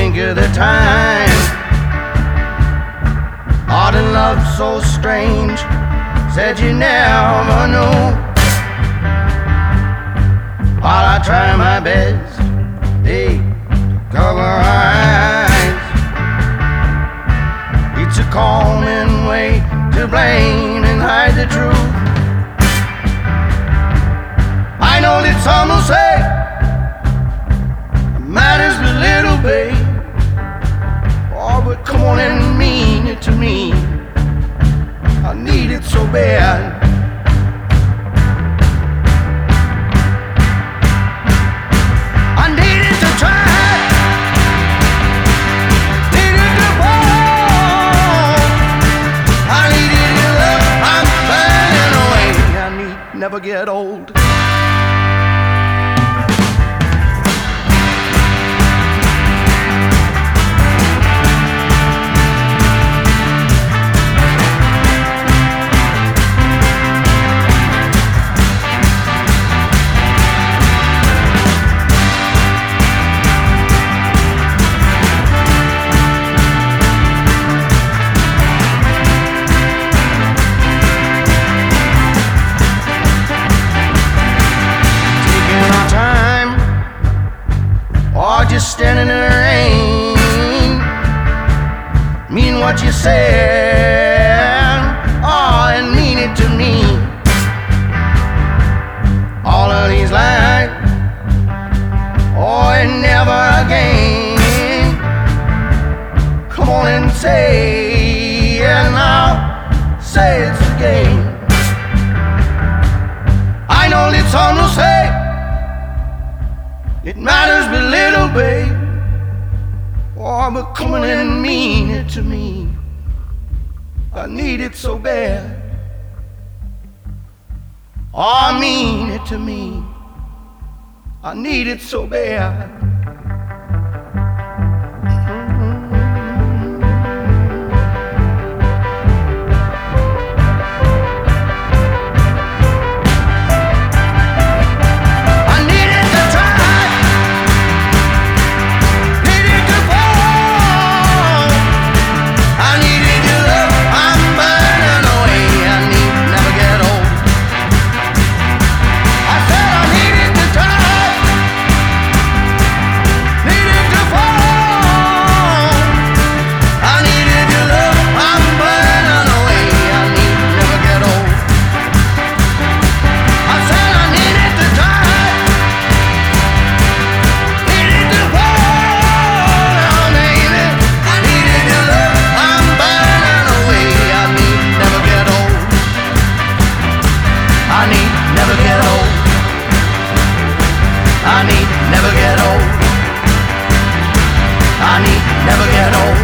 think of the time. Art and love so strange, said you never know. While I try my best, hey, to cover our eyes, it's a common way to blame and hide the truth. I know that some will say it matters but little, babe. Oh, but come on and mean it to me. I need it so bad. I need it to try, need it to fall. I need it to love, I'm burning away. I need never get old. Just standing in the rain, mean what you said, oh, and mean it to me. All of these lies, oh, and never again. Come on and say, and I'll say it again. I know that some will say it matters but little, babe. Oh, but come on and mean it to me. I need it so bad. Oh, mean it to me. I need it so bad. I need never get old.